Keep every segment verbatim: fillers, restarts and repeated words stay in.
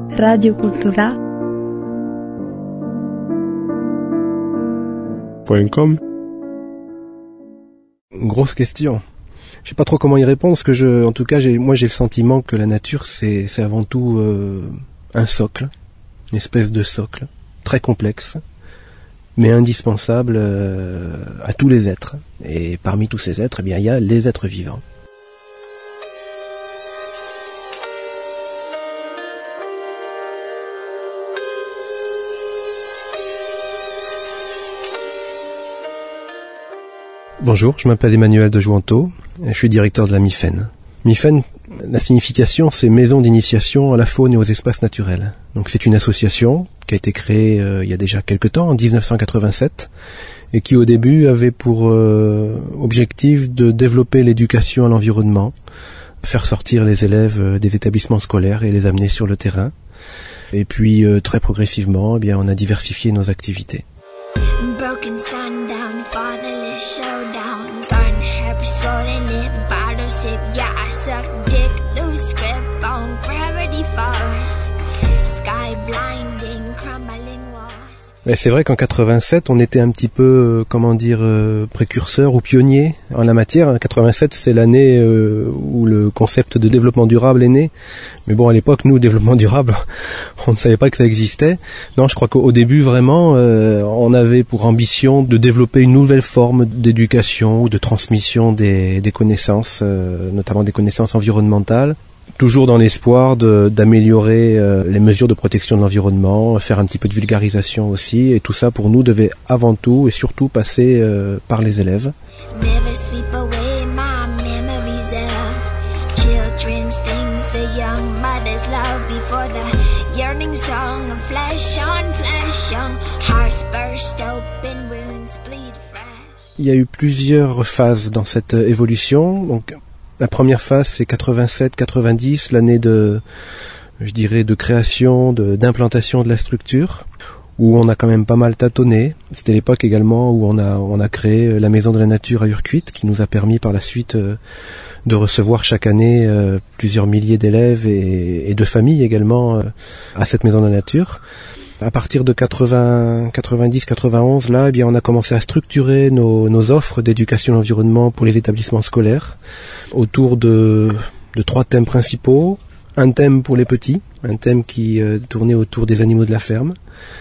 Radio Cultura. .com. Grosse question. Je sais pas trop comment y répondre, parce que je, en tout cas, j'ai, moi j'ai le sentiment que la nature c'est, c'est avant tout euh, un socle, une espèce de socle, très complexe, mais indispensable euh, à tous les êtres. Et parmi tous ces êtres, eh bien, il y a les êtres vivants. Bonjour, je m'appelle Emmanuel de Jouanto, et je suis directeur de la MIFEN. MIFEN, la signification, c'est Maison d'initiation à la faune et aux espaces naturels. Donc c'est une association qui a été créée euh, il y a déjà quelque temps, en dix-neuf cent quatre-vingt-sept, et qui au début avait pour euh, objectif de développer l'éducation à l'environnement, faire sortir les élèves euh, des établissements scolaires et les amener sur le terrain. Et puis euh, très progressivement, eh bien, on a diversifié nos activités. Broken sundown, fatherless showdown, burn herpes, swollen lip, bottle sip, yeah, I suck dick, loose grip on gravity force, sky blinding, crumbling walls. Mais c'est vrai qu'en quatre-vingt-sept, on était un petit peu, euh, comment dire, euh, précurseur ou pionnier en la matière. quatre-vingt-sept, c'est l'année euh, où le concept de développement durable est né. Mais bon, à l'époque, nous, développement durable, on ne savait pas que ça existait. Non, je crois qu'au début, vraiment, euh, on avait pour ambition de développer une nouvelle forme d'éducation ou de transmission des, des connaissances, euh, notamment des connaissances environnementales. Toujours dans l'espoir de, d'améliorer euh, les mesures de protection de l'environnement, faire un petit peu de vulgarisation aussi, et tout ça pour nous devait avant tout et surtout passer euh, par les élèves. Never sweep away my memories of children's things, a young mother's love before the yearning song of flesh on flesh, young hearts burst open, wounds bleed fresh. Il y a eu plusieurs phases dans cette évolution. Donc, la première phase, c'est quatre-vingt-sept quatre-vingt-dix, l'année de, je dirais, de création, de, d'implantation de la structure, où on a quand même pas mal tâtonné. C'était l'époque également où on a, on a créé la Maison de la Nature à Urquit, qui nous a permis par la suite euh, de recevoir chaque année euh, plusieurs milliers d'élèves et, et de familles également euh, à cette Maison de la Nature. À partir de quatre-vingts, quatre-vingt-dix, quatre-vingt-onze, là, eh bien, on a commencé à structurer nos, nos offres d'éducation à l'environnement pour les établissements scolaires autour de, de trois thèmes principaux. Un thème pour les petits, un thème qui euh, tournait autour des animaux de la ferme,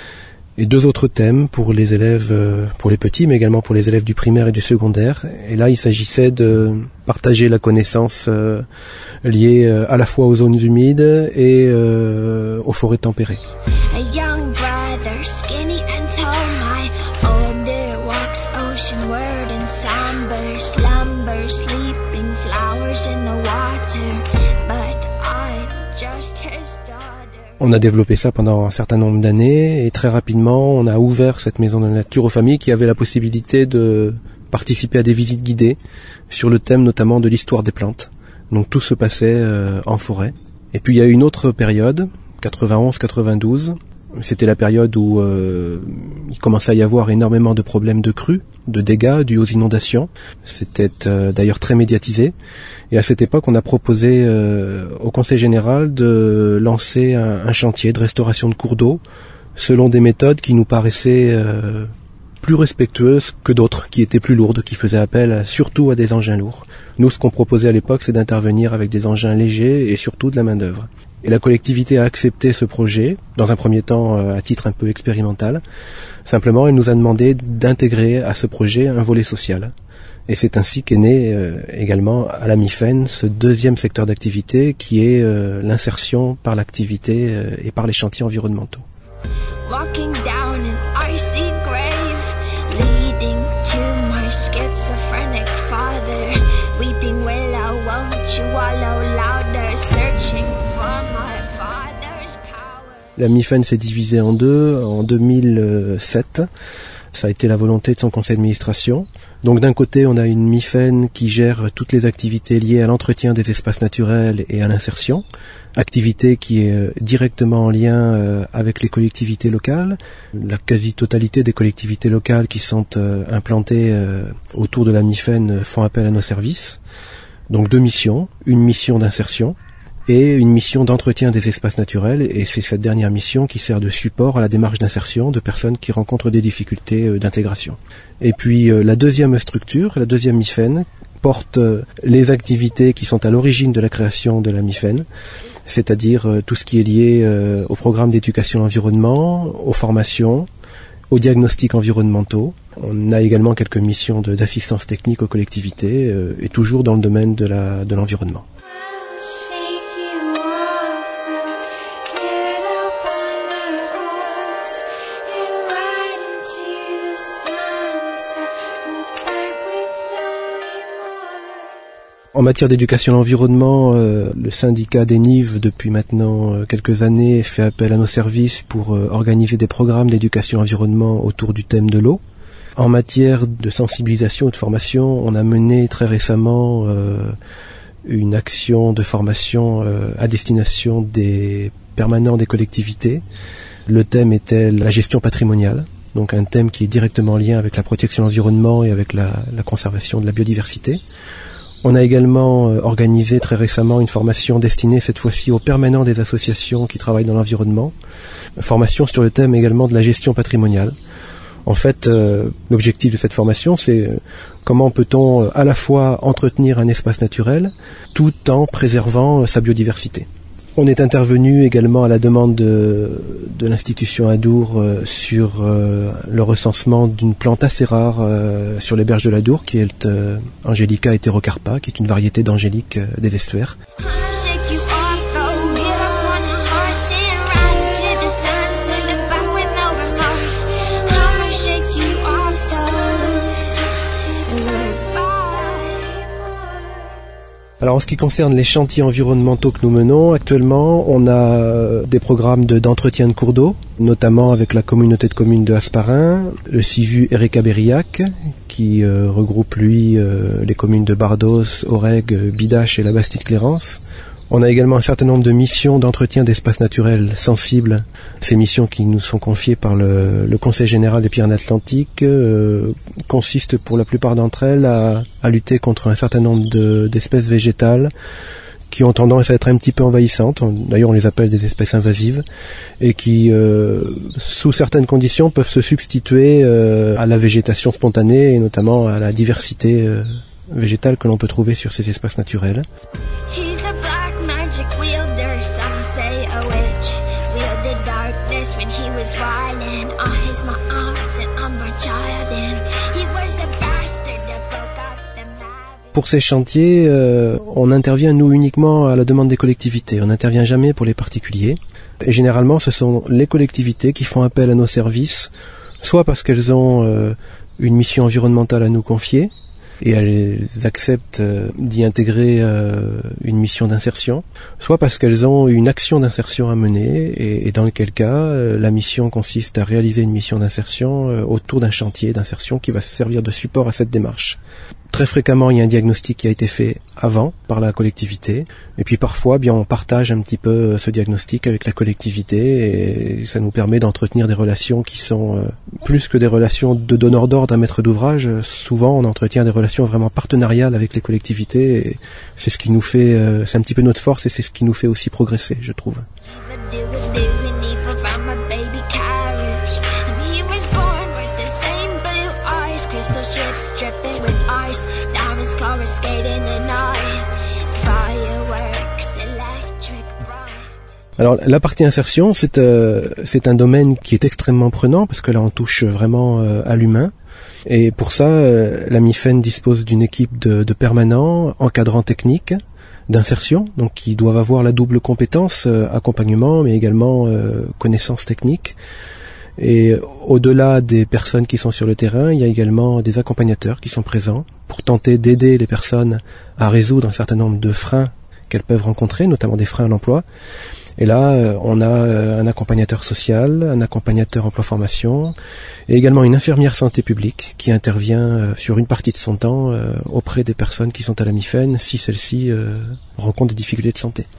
et deux autres thèmes pour les élèves, euh, pour les petits, mais également pour les élèves du primaire et du secondaire. Et là, il s'agissait de partager la connaissance euh, liée euh, à la fois aux zones humides et euh, aux forêts tempérées. A young brother, skinny and tall, my older walks oceanward in somber slumber, sleeping flowers in the water, but I'm just his daughter. On a développé ça pendant un certain nombre d'années et très rapidement, on a ouvert cette maison de la nature aux familles qui avaient la possibilité de participer à des visites guidées sur le thème notamment de l'histoire des plantes. Donc tout se passait euh, en forêt. Et puis il y a eu une autre période, quatre-vingt-onze quatre-vingt-douze. C'était la période où euh, il commençait à y avoir énormément de problèmes de crues, de dégâts dus aux inondations. C'était euh, d'ailleurs très médiatisé. Et à cette époque, on a proposé euh, au Conseil général de lancer un, un chantier de restauration de cours d'eau selon des méthodes qui nous paraissaient euh, plus respectueuses que d'autres, qui étaient plus lourdes, qui faisaient appel à, surtout à des engins lourds. Nous, ce qu'on proposait à l'époque, c'est d'intervenir avec des engins légers et surtout de la main-d'œuvre. Et la collectivité a accepté ce projet, dans un premier temps à titre un peu expérimental. Simplement, elle nous a demandé d'intégrer à ce projet un volet social. Et c'est ainsi qu'est né euh, également à la MIFEN ce deuxième secteur d'activité qui est euh, l'insertion par l'activité euh, et par les chantiers environnementaux. Walking down an icy grave, leading to my schizophrenic father, weeping willow, won't you wallow louder, searching for my father's power. La MIFEN s'est divisée en deux en deux mille sept. Ça a été la volonté de son conseil d'administration. Donc d'un côté, on a une MIFEN qui gère toutes les activités liées à l'entretien des espaces naturels et à l'insertion, activité qui est directement en lien avec les collectivités locales. La quasi-totalité des collectivités locales qui sont implantées autour de la MIFEN font appel à nos services. Donc deux missions, une mission d'insertion et une mission d'entretien des espaces naturels, et c'est cette dernière mission qui sert de support à la démarche d'insertion de personnes qui rencontrent des difficultés d'intégration. Et puis la deuxième structure, la deuxième MIFEN, porte les activités qui sont à l'origine de la création de la MIFEN, c'est-à-dire tout ce qui est lié au programme d'éducation environnement, aux formations, aux diagnostics environnementaux. On a également quelques missions de, d'assistance technique aux collectivités, euh, et toujours dans le domaine de, la, de l'environnement. En matière d'éducation à l'environnement, euh, le syndicat des Nives, depuis maintenant euh, quelques années, fait appel à nos services pour euh, organiser des programmes d'éducation à l'environnement autour du thème de l'eau. En matière de sensibilisation et de formation, on a mené très récemment euh, une action de formation euh, à destination des permanents des collectivités. Le thème était la gestion patrimoniale, donc un thème qui est directement en lien avec la protection de l'environnement et avec la, la conservation de la biodiversité. On a également euh, organisé très récemment une formation destinée cette fois-ci aux permanents des associations qui travaillent dans l'environnement, une formation sur le thème également de la gestion patrimoniale. En fait, euh, l'objectif de cette formation, c'est euh, comment peut-on euh, à la fois entretenir un espace naturel tout en préservant euh, sa biodiversité. On est intervenu également à la demande de, de l'institution Adour euh, sur euh, le recensement d'une plante assez rare euh, sur les berges de l'Adour, qui est euh, Angelica heterocarpa, qui est une variété d'angélique euh, des estuaires. Alors en ce qui concerne les chantiers environnementaux que nous menons, actuellement on a des programmes de, d'entretien de cours d'eau, notamment avec la communauté de communes de Hasparrin, le CIVU Erika-Bériac, qui euh, regroupe lui euh, les communes de Bardos, Oreg, Bidache et la Bastide-Clérance. On a également un certain nombre de missions d'entretien d'espaces naturels sensibles. Ces missions qui nous sont confiées par le, le Conseil général des Pyrénées-Atlantiques euh, consistent pour la plupart d'entre elles à, à lutter contre un certain nombre de, d'espèces végétales qui ont tendance à être un petit peu envahissantes. D'ailleurs, on les appelle des espèces invasives et qui, euh, sous certaines conditions, peuvent se substituer euh, à la végétation spontanée et notamment à la diversité euh, végétale que l'on peut trouver sur ces espaces naturels. Pour ces chantiers, euh, on intervient nous uniquement à la demande des collectivités. On n'intervient jamais pour les particuliers. Et généralement, ce sont les collectivités qui font appel à nos services, soit parce qu'elles ont euh, une mission environnementale à nous confier, et elles acceptent euh, d'y intégrer euh, une mission d'insertion, soit parce qu'elles ont une action d'insertion à mener, et, et dans quel cas euh, la mission consiste à réaliser une mission d'insertion euh, autour d'un chantier d'insertion qui va servir de support à cette démarche. Très fréquemment, il y a un diagnostic qui a été fait avant par la collectivité, et puis parfois, bien, on partage un petit peu ce diagnostic avec la collectivité, et ça nous permet d'entretenir des relations qui sont euh, plus que des relations de donneur d'ordre à maître d'ouvrage. Souvent, on entretient des relations vraiment partenariales avec les collectivités, et c'est ce qui nous fait, euh, c'est un petit peu notre force, et c'est ce qui nous fait aussi progresser, je trouve. Alors la partie insertion, c'est euh, c'est un domaine qui est extrêmement prenant parce que là on touche vraiment euh, à l'humain, et pour ça euh, la MIFEN dispose d'une équipe de, de permanents encadrants techniques d'insertion, donc qui doivent avoir la double compétence euh, accompagnement mais également euh, connaissances techniques. Et au-delà des personnes qui sont sur le terrain, il y a également des accompagnateurs qui sont présents pour tenter d'aider les personnes à résoudre un certain nombre de freins qu'elles peuvent rencontrer, notamment des freins à l'emploi. Et là, on a un accompagnateur social, un accompagnateur emploi-formation, et également une infirmière santé publique qui intervient sur une partie de son temps auprès des personnes qui sont à la MIFEN si celles-ci rencontrent des difficultés de santé.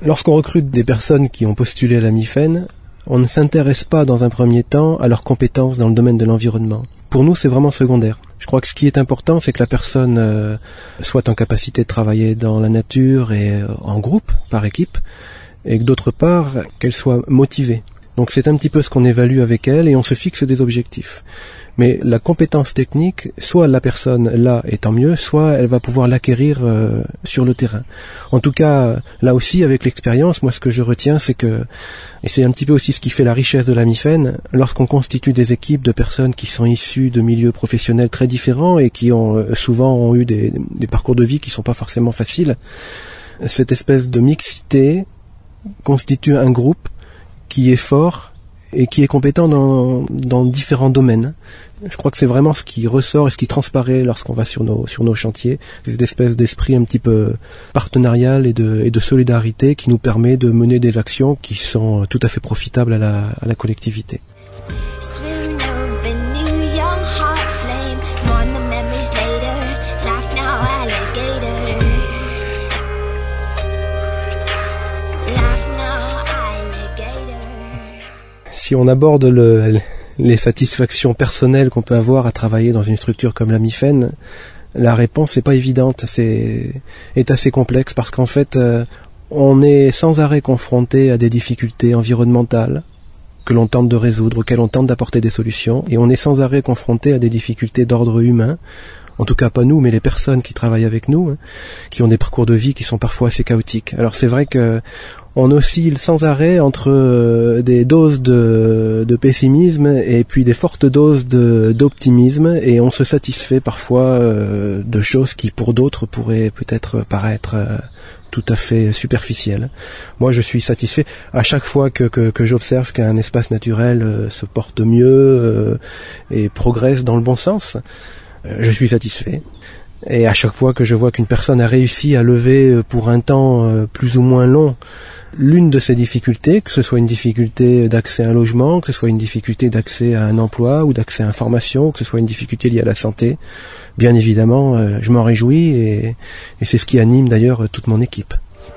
Lorsqu'on recrute des personnes qui ont postulé à la MIFEN, on ne s'intéresse pas dans un premier temps à leurs compétences dans le domaine de l'environnement. Pour nous, c'est vraiment secondaire. Je crois que ce qui est important, c'est que la personne euh, soit en capacité de travailler dans la nature et euh, en groupe, par équipe, et que d'autre part, qu'elle soit motivée. Donc c'est un petit peu ce qu'on évalue avec elle et on se fixe des objectifs. Mais la compétence technique, soit la personne là est tant mieux, soit elle va pouvoir l'acquérir euh, sur le terrain. En tout cas, là aussi, avec l'expérience, moi ce que je retiens, c'est que, et c'est un petit peu aussi ce qui fait la richesse de la MIFEN, lorsqu'on constitue des équipes de personnes qui sont issues de milieux professionnels très différents et qui ont euh, souvent ont eu des, des parcours de vie qui sont pas forcément faciles, cette espèce de mixité constitue un groupe qui est fort et qui est compétent dans, dans différents domaines. Je crois que c'est vraiment ce qui ressort et ce qui transparaît lorsqu'on va sur nos, sur nos chantiers. C'est cette espèce d'esprit un petit peu partenarial et de, et de solidarité qui nous permet de mener des actions qui sont tout à fait profitables à la, à la collectivité. Si on aborde le, les satisfactions personnelles qu'on peut avoir à travailler dans une structure comme la MIFEN, la réponse n'est pas évidente, c'est est assez complexe parce qu'en fait, euh, on est sans arrêt confronté à des difficultés environnementales que l'on tente de résoudre, auxquelles on tente d'apporter des solutions, et on est sans arrêt confronté à des difficultés d'ordre humain. En tout cas pas nous, mais les personnes qui travaillent avec nous, hein, qui ont des parcours de vie qui sont parfois assez chaotiques. Alors c'est vrai que on oscille sans arrêt entre euh, des doses de, de pessimisme et puis des fortes doses de, d'optimisme, et on se satisfait parfois euh, de choses qui pour d'autres pourraient peut-être paraître euh, tout à fait superficielles. Moi je suis satisfait à chaque fois que, que, que j'observe qu'un espace naturel euh, se porte mieux euh, et progresse dans le bon sens. Euh, je suis satisfait. Et à chaque fois que je vois qu'une personne a réussi à lever pour un temps euh, plus ou moins long l'une de ces difficultés, que ce soit une difficulté d'accès à un logement, que ce soit une difficulté d'accès à un emploi ou d'accès à l'information, que ce soit une difficulté liée à la santé, bien évidemment, euh, je m'en réjouis et, et c'est ce qui anime d'ailleurs toute mon équipe.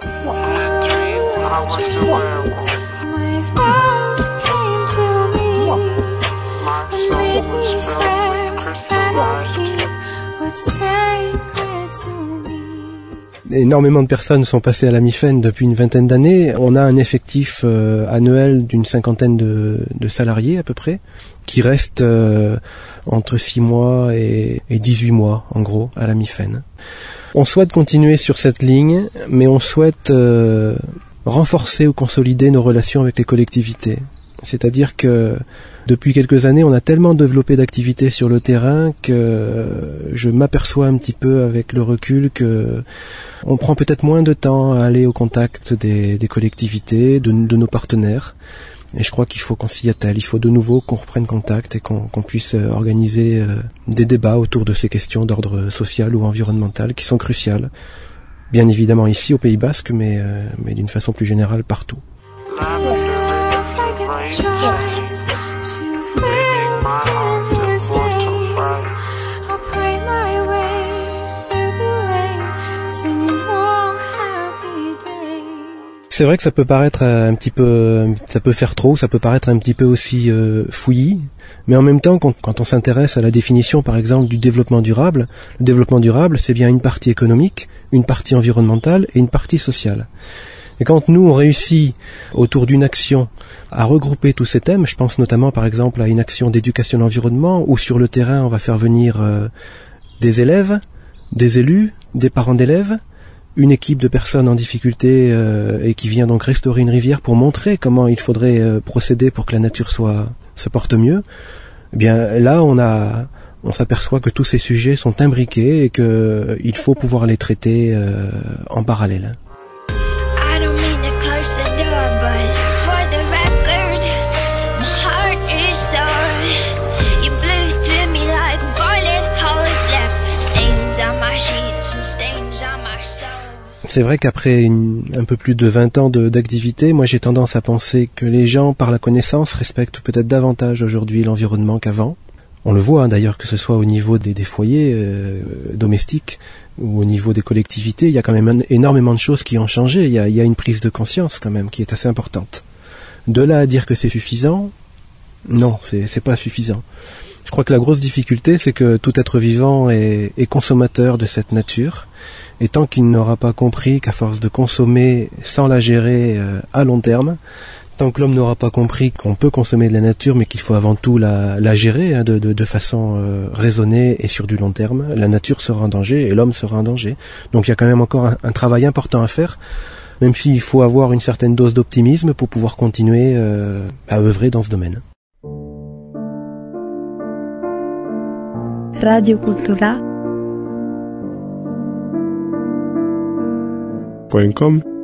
Énormément de personnes sont passées à la MIFEN depuis une vingtaine d'années. On a un effectif euh, annuel d'une cinquantaine de, de salariés à peu près, qui restent euh, entre six mois et, et dix-huit mois en gros à la MIFEN. On souhaite continuer sur cette ligne, mais on souhaite euh, renforcer ou consolider nos relations avec les collectivités. C'est-à-dire que depuis quelques années, on a tellement développé d'activités sur le terrain que je m'aperçois un petit peu avec le recul que on prend peut-être moins de temps à aller au contact des, des collectivités, de, de nos partenaires. Et je crois qu'il faut qu'on s'y attelle. Il faut de nouveau qu'on reprenne contact et qu'on, qu'on puisse organiser des débats autour de ces questions d'ordre social ou environnemental qui sont cruciales. Bien évidemment ici au Pays Basque, mais, mais d'une façon plus générale partout. C'est vrai que ça peut paraître un petit peu, ça peut faire trop, ça peut paraître un petit peu aussi euh, fouillis, mais en même temps, quand, quand on s'intéresse à la définition, par exemple, du développement durable, le développement durable, c'est bien une partie économique, une partie environnementale et une partie sociale. Et quand nous, on réussit, autour d'une action, à regrouper tous ces thèmes, je pense notamment, par exemple, à une action d'éducation à l'environnement, où sur le terrain, on va faire venir euh, des élèves, des élus, des parents d'élèves, une équipe de personnes en difficulté euh, et qui vient donc restaurer une rivière pour montrer comment il faudrait euh, procéder pour que la nature soit se porte mieux. Eh bien là, on a, on s'aperçoit que tous ces sujets sont imbriqués et que euh, il faut pouvoir les traiter euh, en parallèle. C'est vrai qu'après une, un peu plus de vingt ans de, d'activité, moi j'ai tendance à penser que les gens, par la connaissance, respectent peut-être davantage aujourd'hui l'environnement qu'avant. On le voit hein, d'ailleurs, que ce soit au niveau des, des foyers euh, domestiques ou au niveau des collectivités, il y a quand même énormément de choses qui ont changé. Il y a, il y a une prise de conscience quand même qui est assez importante. De là à dire que c'est suffisant, non, c'est, c'est pas suffisant. Je crois que la grosse difficulté, c'est que tout être vivant est, est consommateur de cette nature, et tant qu'il n'aura pas compris qu'à force de consommer sans la gérer euh, à long terme, tant que l'homme n'aura pas compris qu'on peut consommer de la nature, mais qu'il faut avant tout la, la gérer hein, de, de, de façon euh, raisonnée et sur du long terme, la nature sera en danger et l'homme sera en danger. Donc il y a quand même encore un, un travail important à faire, même s'il faut avoir une certaine dose d'optimisme pour pouvoir continuer euh, à œuvrer dans ce domaine. Radio Cultura point com